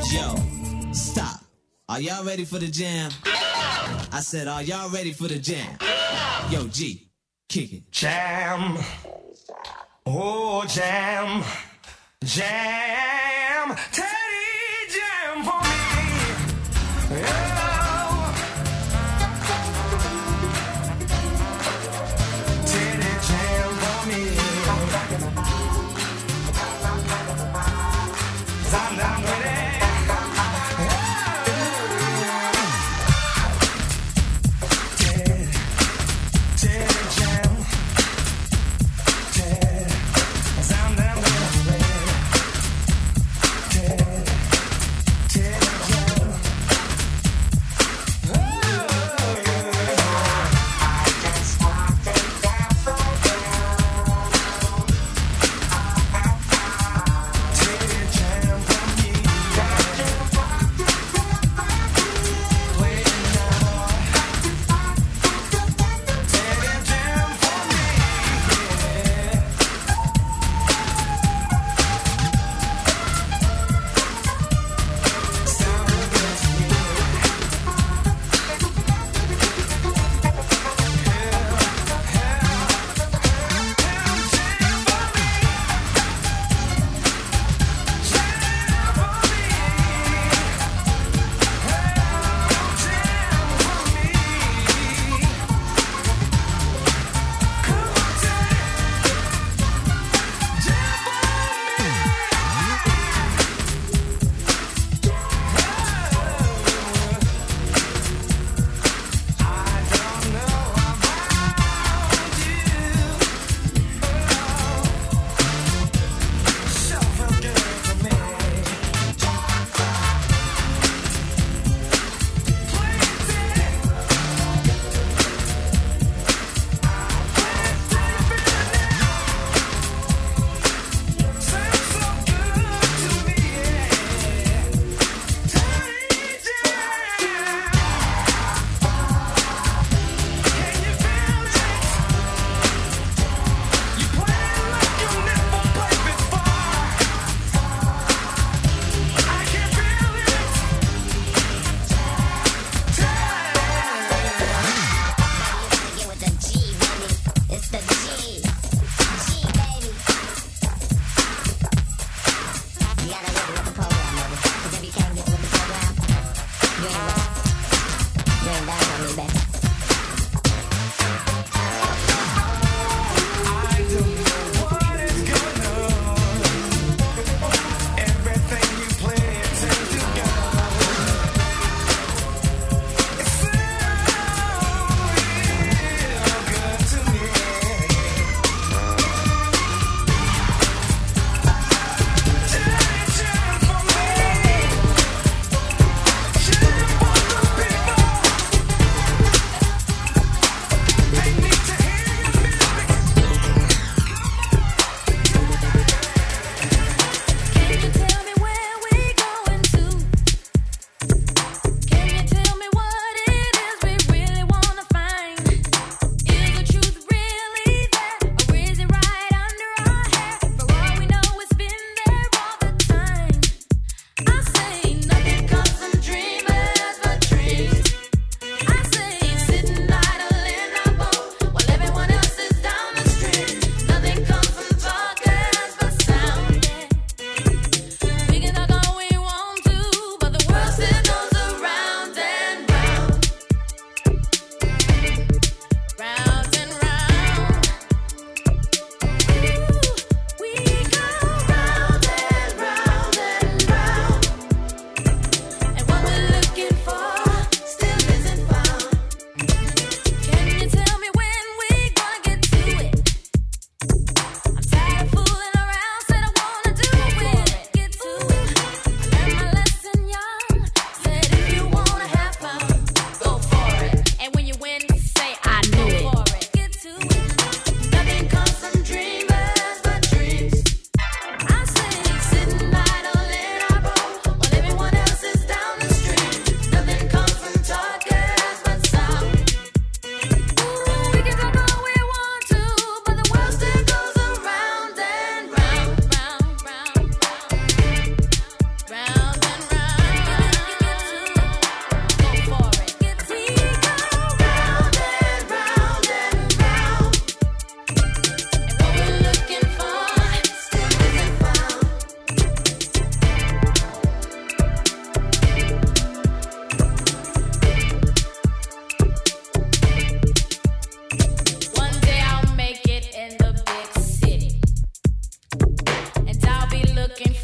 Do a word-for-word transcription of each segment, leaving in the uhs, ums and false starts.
Yo, stop. Are y'all ready for the jam? I said, are y'all ready for the jam? Yo, G, kick it. Jam. Oh, jam. Jam. Teddy, jam for me. Oh. Teddy, jam for me. I'm not ready. Yeah.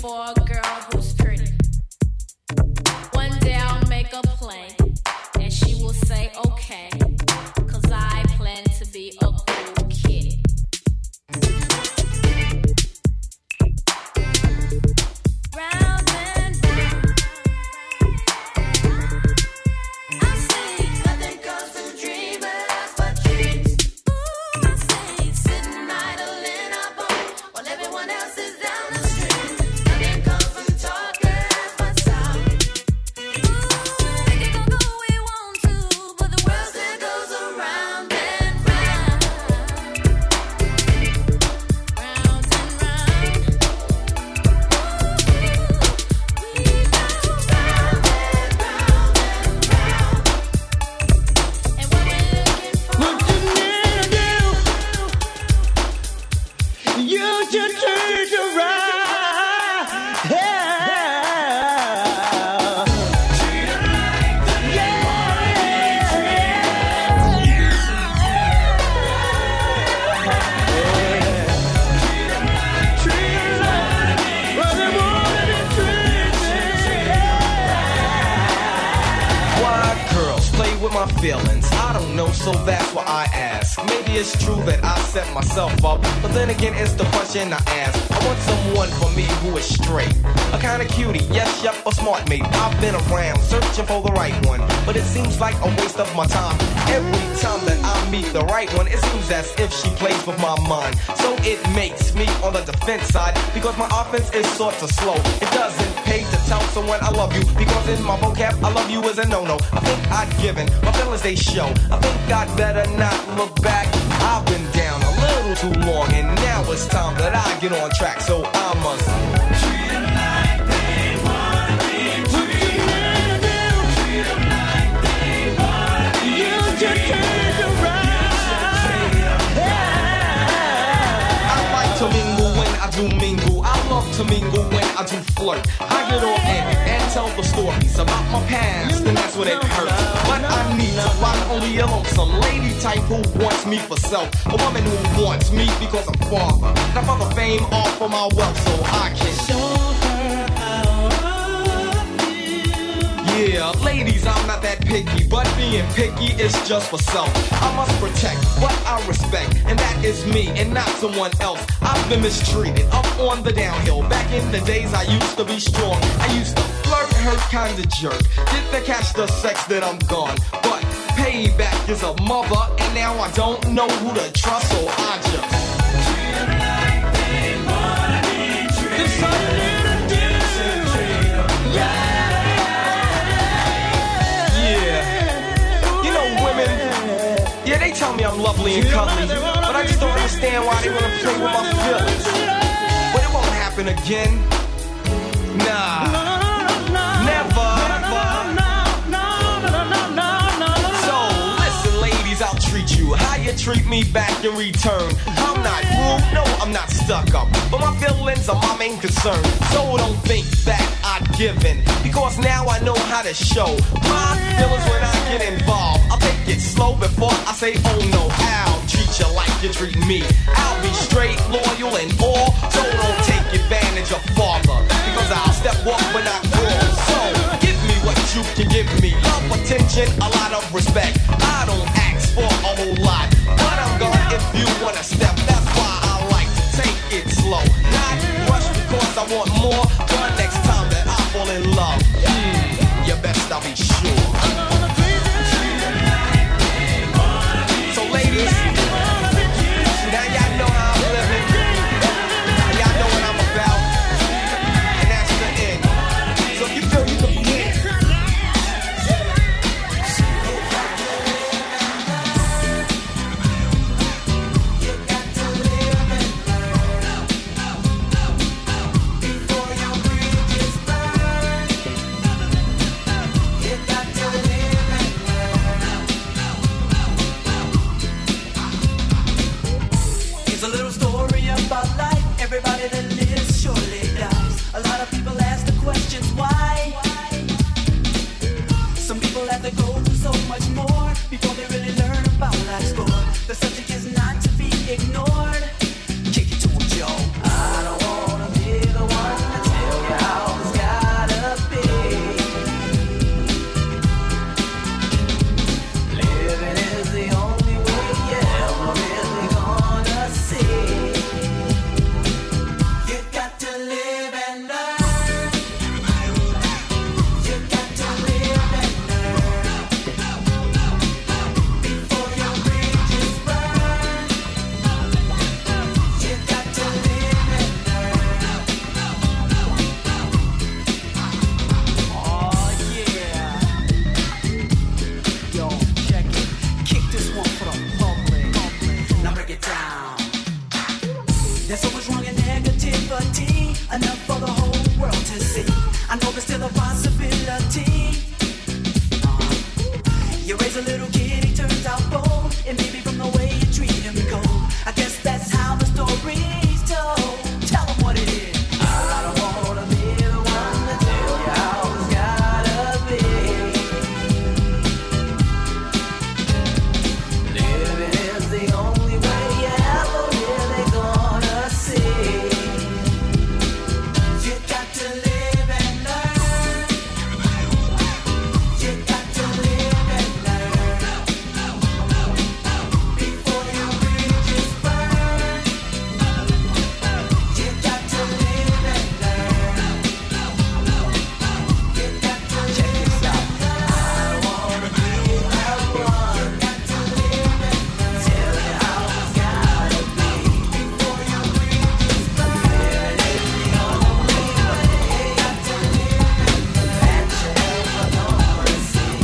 for a girl who's pretty. One day I'll make a play, and she will say okay, cause I plan to be a cool kid. Round and round, I see nothing comes to dreamers but dreams. Ooh, I see sitting idle in a boat while everyone else is down the street. Nothing comes from talkers but sound. Ooh, we can go where we want to, but the world still goes around and round, round and round. We go round and round and round. And what we're looking for. What you need to do, you should turn around. Yeah. Why girls play with my feelings? I don't know, so that's why I ask. Maybe it's true that I set myself up, but then again, it's the question I ask. I want someone for me who is straight, a kind of cutie, yes, yep, a smart mate. I've been around searching for the right one, but it seems like a waste of my time. Every time that I meet the right one, it seems as if she plays with my mind. So it makes me on the defense side, because my offense is sort of slow. It doesn't pay to tell someone I love you, because in my vocab, I love you is a no-no. I think I'd given, my feelings they show. I think I'd better not look back. I've been down a little too long, and now it's time that I get on track. So I must treat them like they wanna be treated. Treat them like they wanna be treated. You should turn around. I like to mingle when I do mingle. I love to mingle when I do flirt. I get on in and tell the stories about my past, and that's when it hurts. But I need to find only a lonesome lady type who wants me for self. A woman who wants me because I'm father. Not for the fame or for my wealth, so I can show her how I feel. Yeah, ladies, I'm not that picky, but being picky is just for self. I must protect what I respect, and that is me and not someone else. I've been mistreated up on the downhill. Back in the days I used to be strong. I used to flirt, hurt, kind of jerk. Did they catch the sex that I'm gone? But payback is a mother, and now I don't know who to trust, so I just treat them like they wanna be treated. There's something to do. Yeah. Yeah. You know women, yeah, they tell me I'm lovely and cuddly, but I just don't understand why they want to play with my feelings. But it won't happen again. Nah. Never. So, listen, ladies, I'll treat you how you treat me back in return. I'm not rude, no, I'm not stuck up, but my feelings are my main concern. So don't think that I've given, because now I know how to show my feelings when I get involved. I'll take it slow before I say, oh no, I'll treat you like you treat me. I'll be straight, loyal, and all, so don't take advantage of father, because I'll step up when I crawl. So, give me what you can give me, love, attention, a lot of respect. I don't ask for a whole lot, but I'm gone if you wanna step. That's why I like to take it slow, not rush because I want more. But next time that I fall in love, hmm, you best I'll be sure. So ladies, now y'all know how I'm living, and y'all know what I'm about, and that's the end. So if you feel you can win. Before your bridges burn. I know there's still a possibility. You raise a little kid, he turns out bold, and maybe from the way you treat him cold. I guess that's how the story's told. Tell him what it is. I don't wanna be the one to tell you how it's gotta be. Living is the only way you ever really gonna see. You got to live and learn. You got to live and learn. Before you reach your burn. You got to live and learn. You got to check this out. I don't wanna be that one. You got to live and learn. Tell you how it's gotta be. Before you reach your burn. It's the only way. You got to live and learn. That you ever gonna see.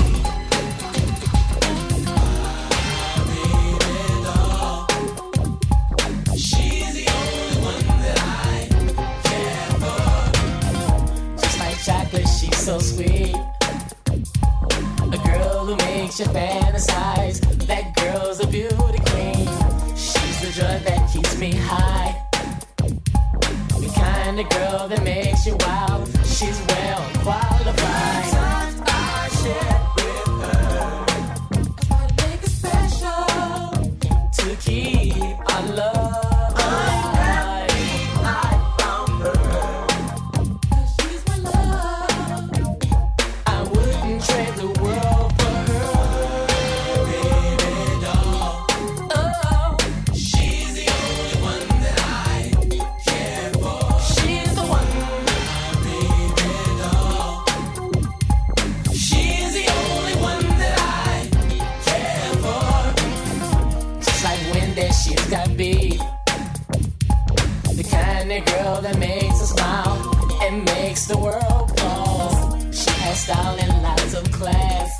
She's the only one that I care for. Just like chocolate, she's so sweet. A girl who makes you fantasize. That girl's a beauty queen. She's the drug that keeps me high. The kind of girl that makes you wild. She's well qualified. Times I share with her. Try to make it special to keep our love alive. I found her. She's my love. I wouldn't trade the world for her. Baby doll, Oh, she's the only one that I care for. she's the one. Baby doll, she's the only one that I care for. Just like Wendy, she's got beef. The kind of girl that makes us smile and makes the world pause. She has style and lots of class.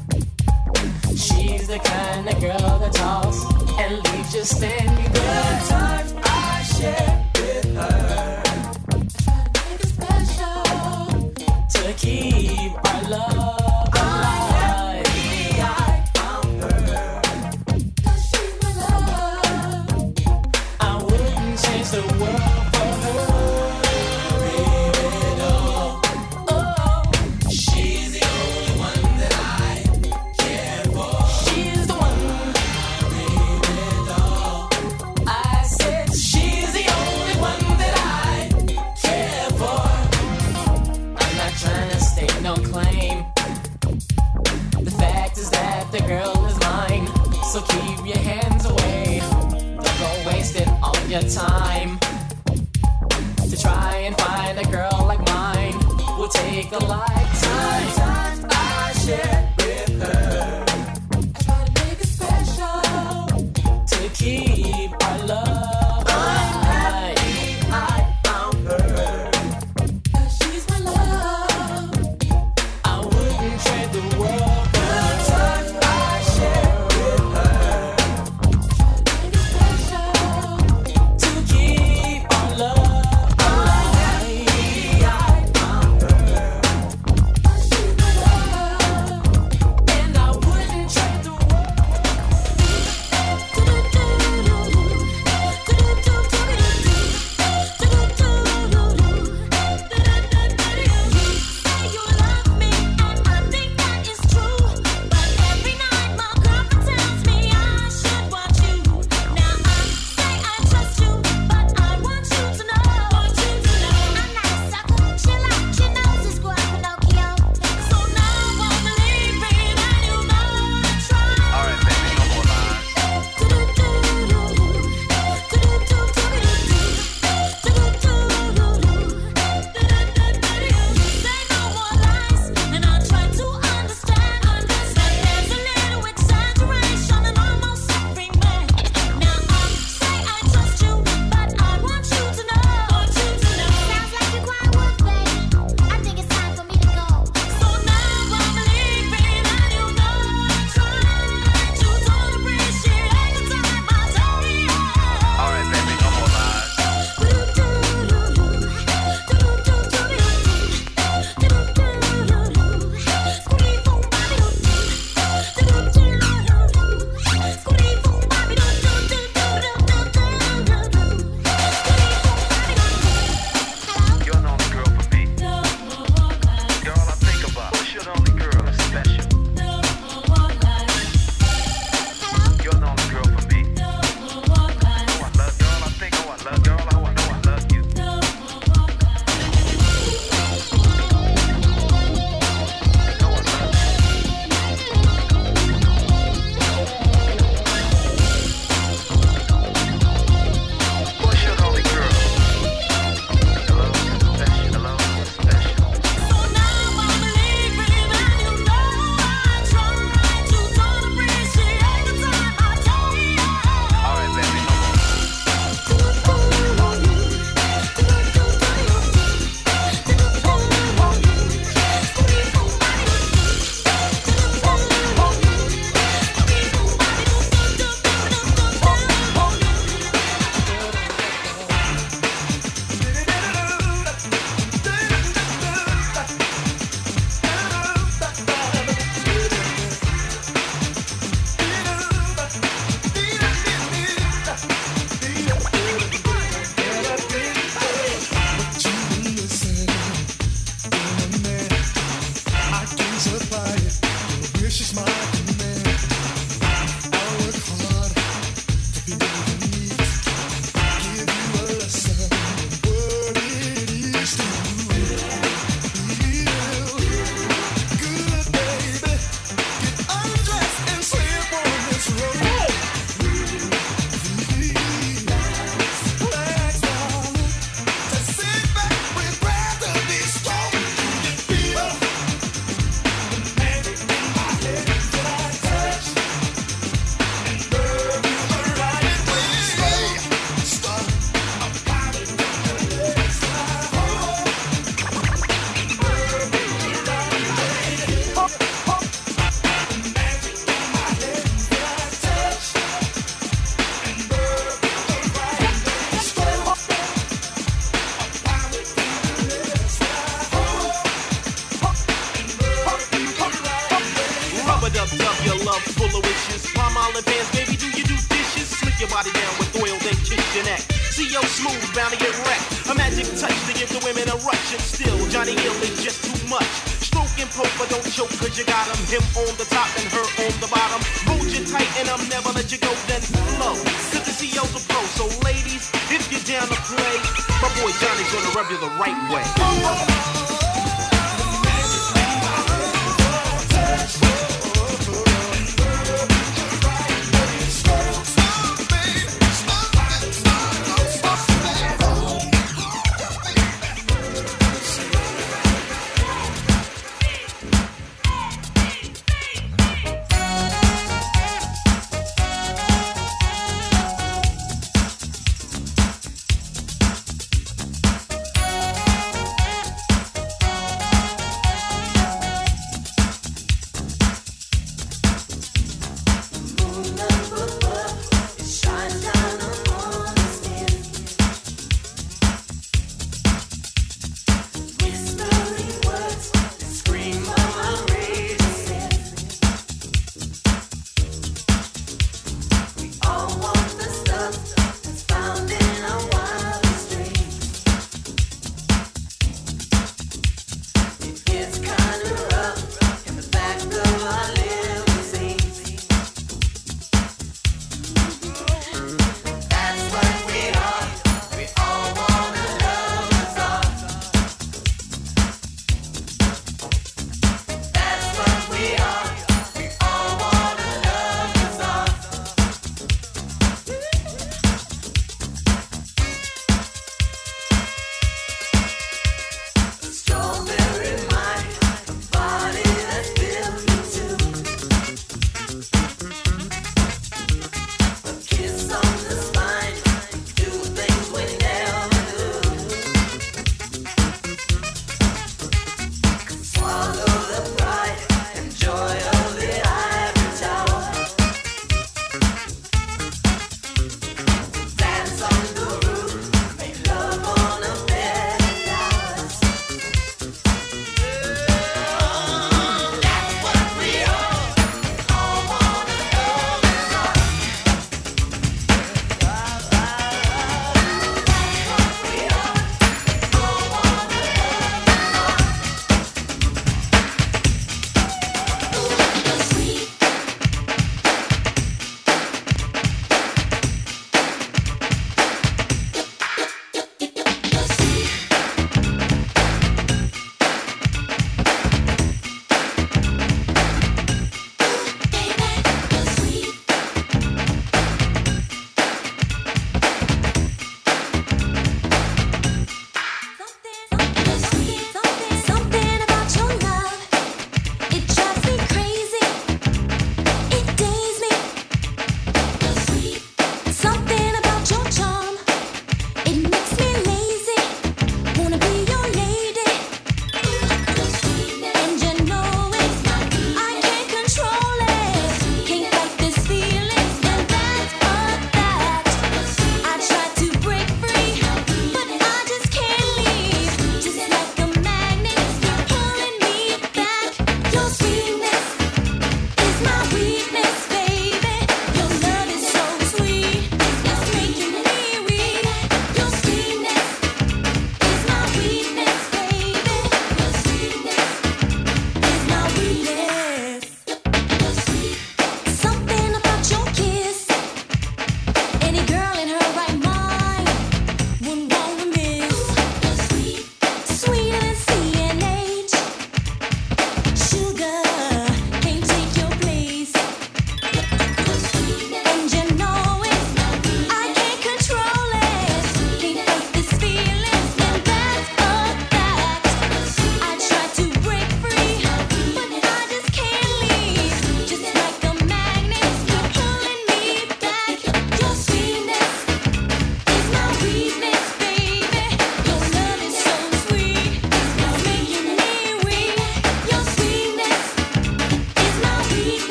She's the kind of girl that talks and leaves you standing there. Times I share with her. Try to make it special to keep our love alive. I found her. She's my love. I wouldn't change the world for her. Baby doll, Oh, she's the only one that I care for. she's the one. Baby doll, I said she's the only one that I care for. I'm not trying to stake no claim. The fact is that the girl is mine. So keep your hands away. Don't go wasting all your time to try and find a girl like mine. Will take a lifetime. Times I share with her. I try to make it special to keep our love alive. I found her. She's my love. I wouldn't trade the world for her. Times I share with her. Make it special to keep our love alive. I found her. She's my love, and I wouldn't trade the world. loved up, your love full of wishes. Palm Island bands, baby, do you do dishes? Slick your body down with oil, then kiss your neck. See yo smooth, bound to get wrecked. A magic touch to give the women a rush. And still, Johnny Hill is just too much. Stroke and poke, but don't choke, cause you got him. Him on the top and her on the bottom. Hold you tight and I'll never let you go, then flow. Cause the C O's a pro, so ladies, if you're down to play, my boy Johnny's gonna rub you the right way.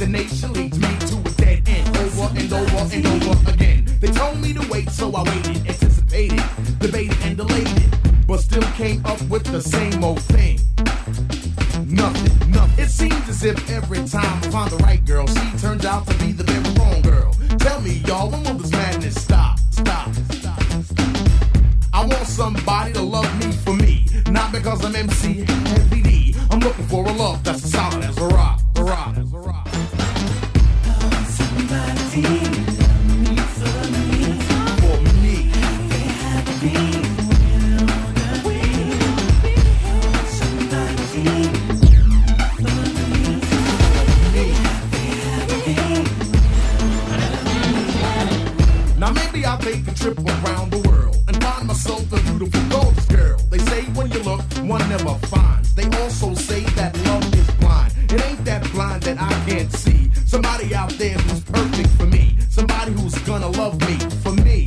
destination leads me to a dead end. Over and over and over again. They told me to wait, so I waited, anticipated, debated and delayed it, but still came up with the same old thing. Nothing, nothing. It seems as if every time I find the right girl, she turns out to be the very wrong girl. Tell me, y'all, when will this madness stop? Stop, stop, stop. I want somebody to love me for me, not because I'm M C Heavy D. I'm looking for a love that's as solid as a rock, a rock, as a rock. Somebody love me for me. For me. Happy. Now maybe I'll take a trip around the world and find myself a beautiful, gorgeous girl. They say when you look, one never finds. They also say that love is blind. It ain't that blind that I can't see somebody out there who's perfect for me. Somebody who's gonna love me for me.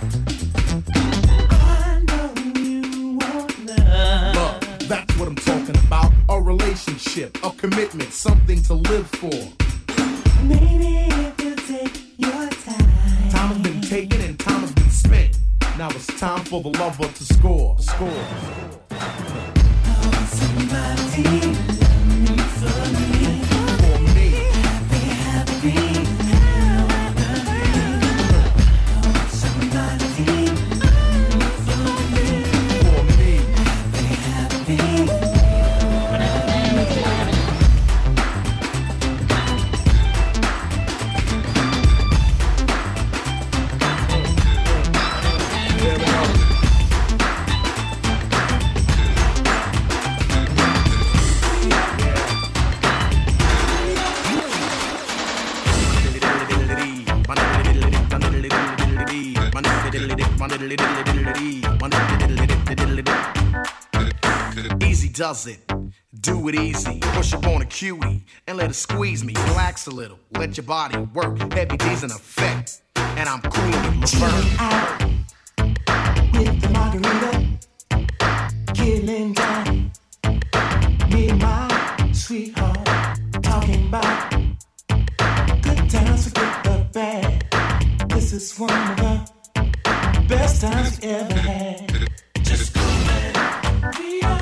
I know you want love. Love, that's what I'm talking about. A relationship, a commitment, something to live for. Maybe if you take your time. Time has been taken and time has been spent. Now it's time for the lover to score. Score. Somebody love me for me. For me. Happy, happy. Somebody love me for me. For me. Happy, happy. Easy does it. Do it easy. Push up on a Q E and let it squeeze me. Relax a little. Let your body work. Heavy D's in effect. And I'm cool with Chillin' Laverne. out with the margarita, killing time. Me and my sweetheart talking about good times, forget the bad. This is one of the best times we ever had. Just coolin', we are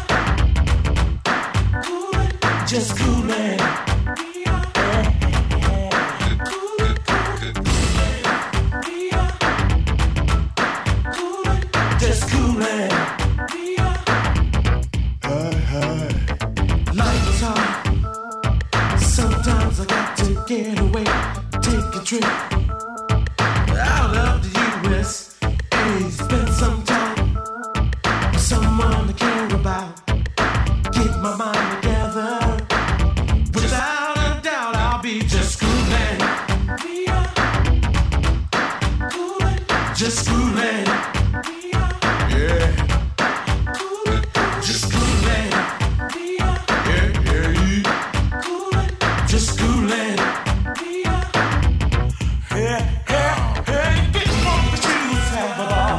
coolin', just coolin'. We are coolin', coolin', we are coolin', just coolin'. We are lights on. Sometimes I got to get away, take a trip out of the U S A. Spend some time with someone to care about. Get my mind together. Without a doubt, I'll be just coolin'. We are coolin', just coolin'. We are coolin', just coolin'. We are coolin', just coolin'. We are yeah, yeah, yeah. Get on the shoes, have a ball.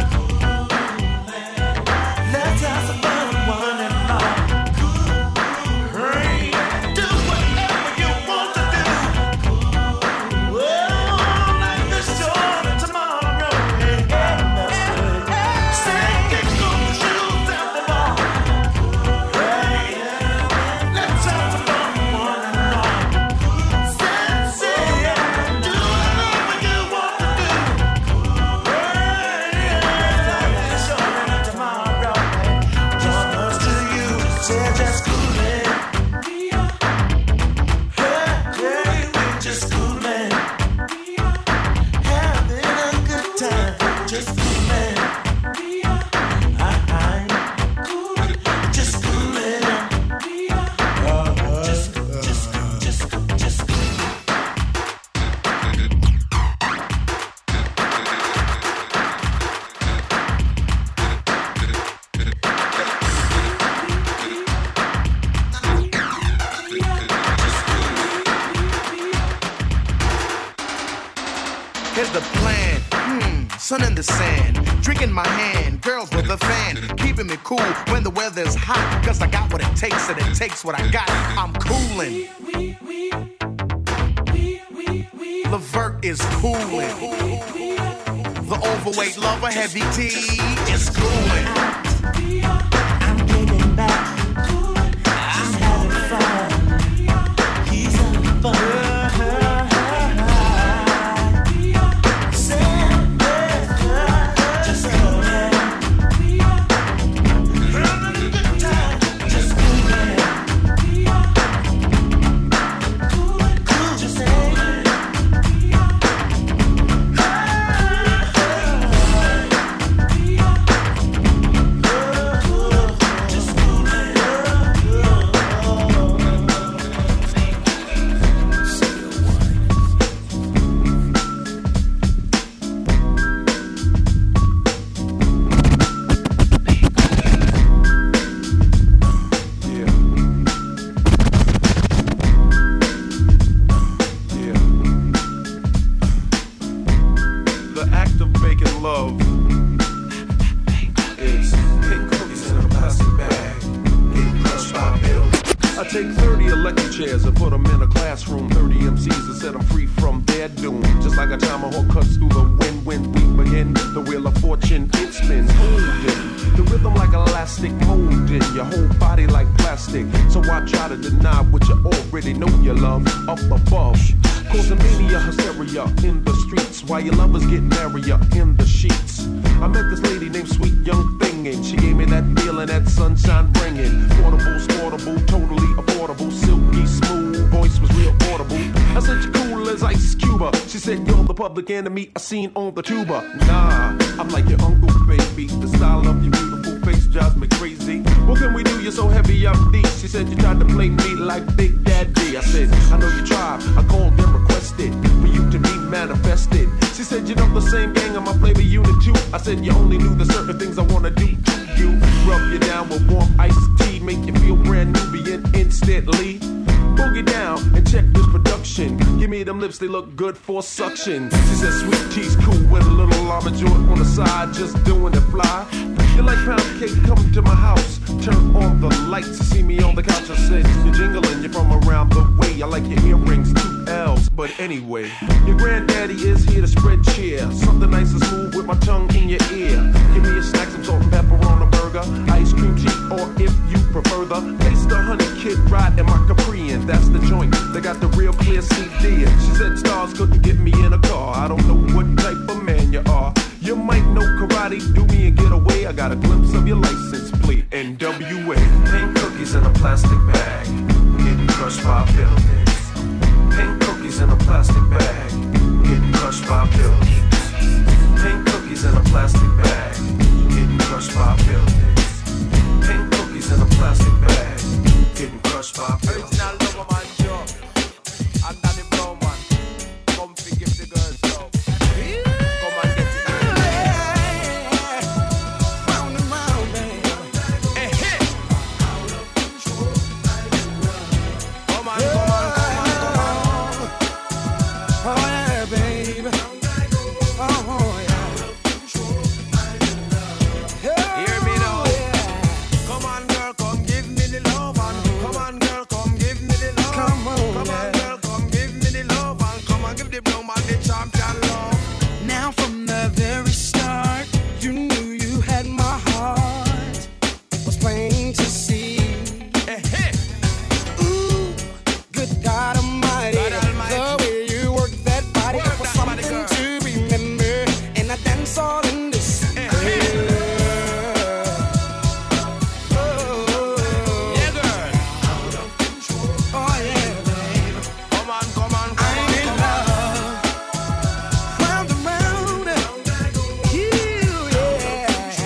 Let's have some fun, one and all. Hey, do whatever you want to do. Oh, like this joy tomorrow. Hey, hey, say, get on the shoes, have a ball. Hey, let's have some fun, one and all. Say, say, do whatever you want to do. Hey, like this joy tomorrow. Just us to you, say just coolin'. We are, hey, hey, we just coolin'. We are having a good time, just coolin'. We are, I, I'm coolin', just coolin'. We are just, just, just, just coolin'. Here's the plan. Hmm, sun in the sand. Drinking my hand. Girls with a fan. Keeping me cool when the weather's hot. Cause I got what it takes and it takes what I got. I'm coolin'. We, we, Levert is coolin'. The overweight lover, Heavy T, is coolin'. I'm getting back. I'm having fun. He's having fun. Say, yeah, just go ahead. Having a good time. Just go ahead. Cool, just say. The act of making love is pink cookies in a plastic bag, getting crushed by bills. I take thirty electric chairs and put them in a classroom. thirty M Cs and set them free from their doom. Just like a tomahawk cuts through the wind when we begin. The wheel of fortune, it spins, holding the rhythm like elastic, molding your whole body like plastic. So I try to deny what you already know you love up above. Causing mania, hysteria in the streets while your lovers get merrier in the sheets. I met this lady named Sweet Young Thing and she gave me that feeling, that sunshine bringing. Portable, sportable, totally affordable, silky smooth, voice was real audible. I said you're cool as Ice Cuba. She said you're the public enemy I seen on the tuba. Nah, I'm like your uncle, baby. The style of your beautiful face drives me crazy. What can we do? You're so heavy up deep. She said you tried to play me like Big Daddy. I said I know you tried. I called and requested for you to be manifested. She said you know the same gang on my flavor unit too. I said you only knew the certain things I wanna do to you. Rub you down with warm iced tea, make you feel brand new, begin instantly. Boogie down and check this production. Give me them lips, they look good for suction. She said sweet tea's cool with a little llama joint on the side, just doing it fly. You like pound cake, come to my house. Turn on the lights to see me on the couch. I said you're jingling, you're from around the way. I like your earrings, two L's, but anyway. Your granddaddy is here to spread cheer. Something nice and smooth with my tongue in your ear. Give me a snack, some salt and pepper on a burger. Ice cream tea, or if you prefer the taste the honey kid ride in my Capri. And that's the joint, they got the real clear C D. She said stars couldn't get me in a car. I don't know what type of man you are. You might know karate, do me and get away. I got a glimpse of your license plate, N W A. Pink cookies in a plastic bag, getting crushed by buildings. Pink cookies in a plastic bag, getting crushed by buildings. Pink cookies in a plastic bag, getting crushed by buildings. Pink cookies in a plastic bag, getting crushed by buildings. Original lover man show, and Danny Brown man, come fi give the girls love. Come and get it. Round and round, baby. Hey, hey. Come on, come on, come on, come on. Oh yeah, baby. Oh yeah. Hear me now. Come on, girl, come give me the love and come on, girl, come give me the love. Come on, Come on, yeah. girl, come give me the love and come and give the brown man the champion love. Now from the very start, you knew you had my heart. It was plain to see. Hey, hey. Ooh, good God Almighty, God Almighty. the way you work that body, Work it was that body, something girl. to remember. And I dance all in this. Hey, hey. Oh, Yeah, girl. oh yeah, baby. Come on, come on, come I'm on, in come on. love. Round and round, you, yeah.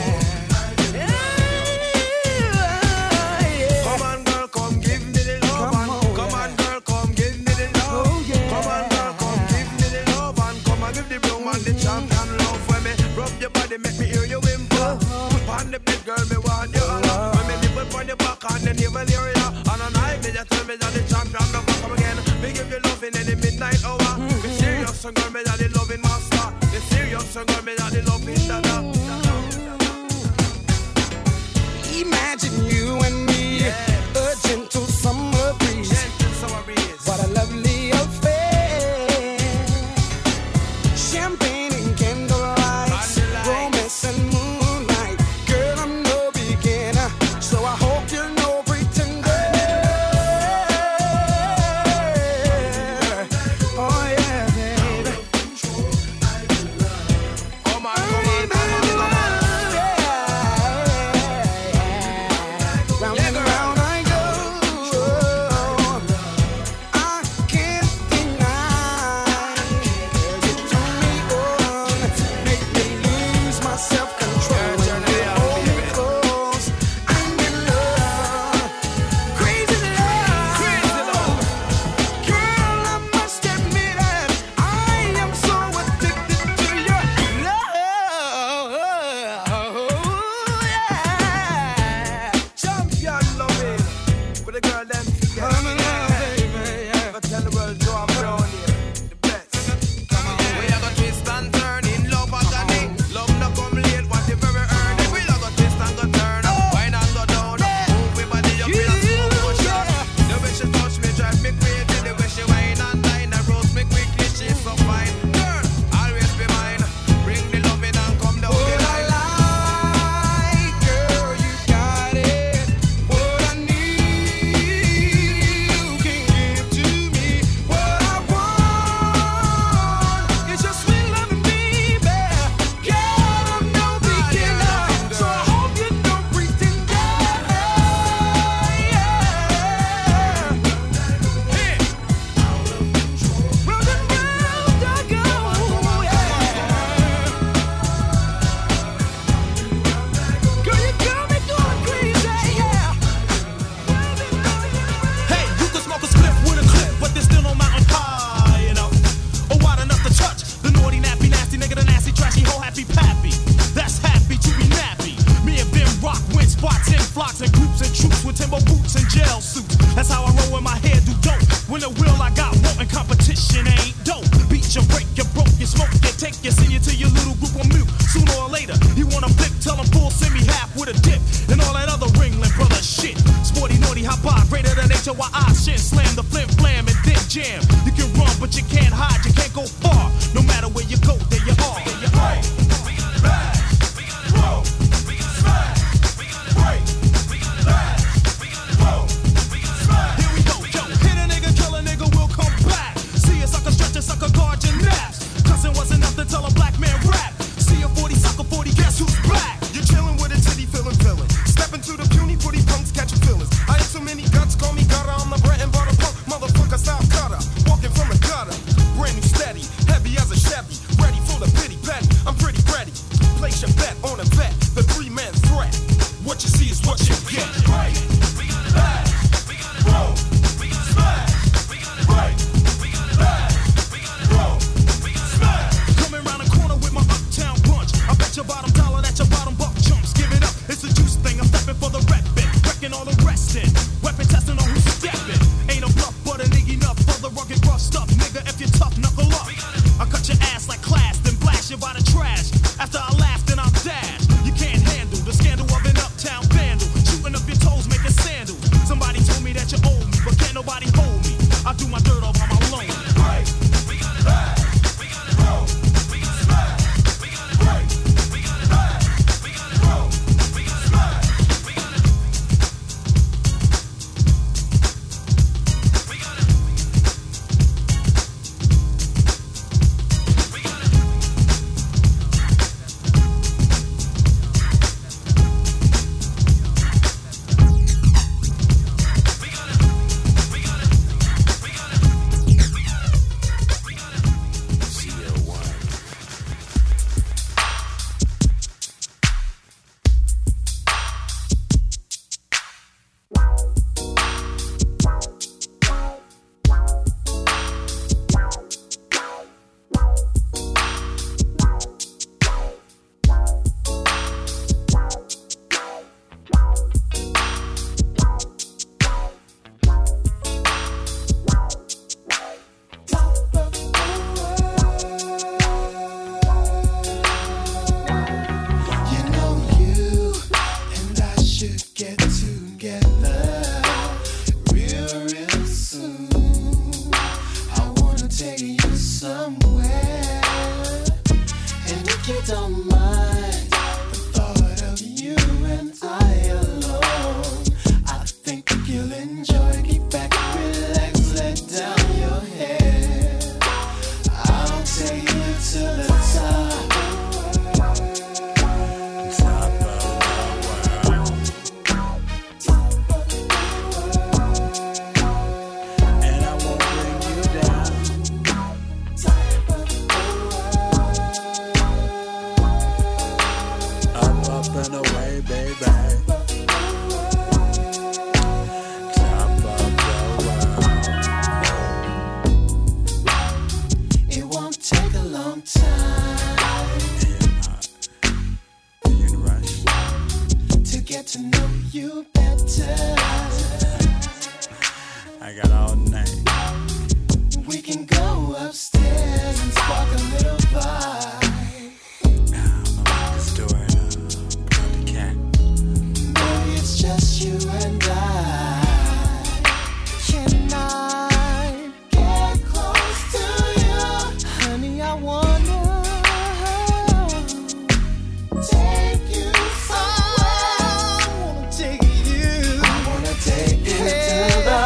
Yeah. Come on, girl, come give me the love. Come and on, come yeah. on, girl, come give me the love. Oh, yeah. Come on, girl, come give me the love. And come and give the brown man the champion love. When me rub your body, make me hear you whimper. Put on the bed, girl, me want you all. When me nipple on your back and then you will hear ya. And a night, me just tell me that the champion love will come again. Me give you love in the midnight hour. Me serious and girl, me that the loving master. Me serious and girl, me that the loving dada. Imagine you and me, Yeah. a gentle summer breeze. Gentle summer breeze. What a lovely affair. you break, you broke, you smoke, you take, you send you to your little group on mute. Sooner or later, you wanna flip, tell them full, send me half with a dip. And all that other Ringling brother shit. Sporty, naughty, hot bar, greater than H O I I shit. Slam the flim flam and then jam. You can run, but you can't hide, you can't go far. No matter where you go, there you are. There you are. Sucker guard your naps. Cousin wasn't enough to tell a black man rap. See a forty sucker forty, guess who's back? You're chillin' with a titty feelin' villain. Step into the puny booty punks, catchin' feelings. I ain't so many guts, call me gutter. I'm the bread and butter punk, motherfucker style cutter. Walking from the gutter, brand new steady, heavy as a Chevy, ready for the pity petty. I'm pretty ready. Place your bet on a vet, the three man threat. What you see is what you get. Right, back, roll, smash, right. Your bottom dollar that your bottom buck jumps. Give it up, it's a juice thing. I'm stepping for the rep bit, wrecking all the rest in. Weapon testing on who's stepping. Ain't a bluff, but a nigga enough for the rugged rough stuff. Nigga, if you're tough, knuckle up. I cut your ass like class, then blast you by the trash. After I laugh, then I'll dash. You can't handle the scandal of an uptown vandal. Shooting up your toes, making sandals. Somebody told me that you owe me, but can't nobody hold me. I do my dirt all by my loan. Right, back, roll, smash, right.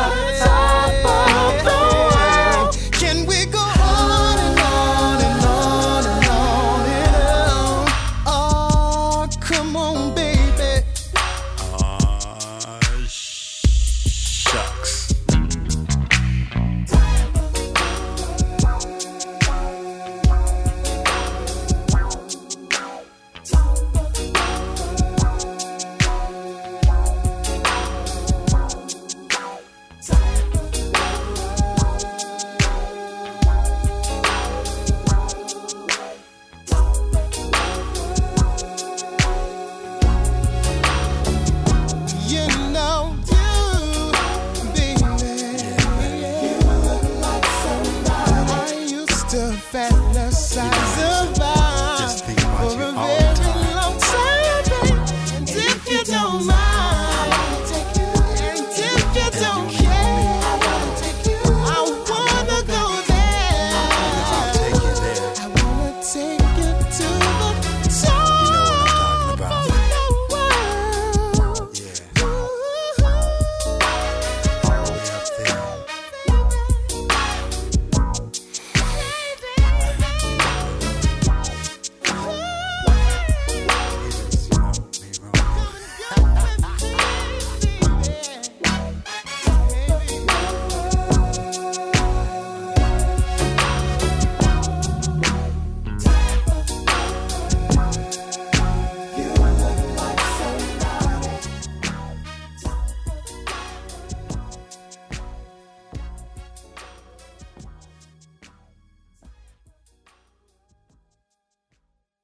On and on and on. fat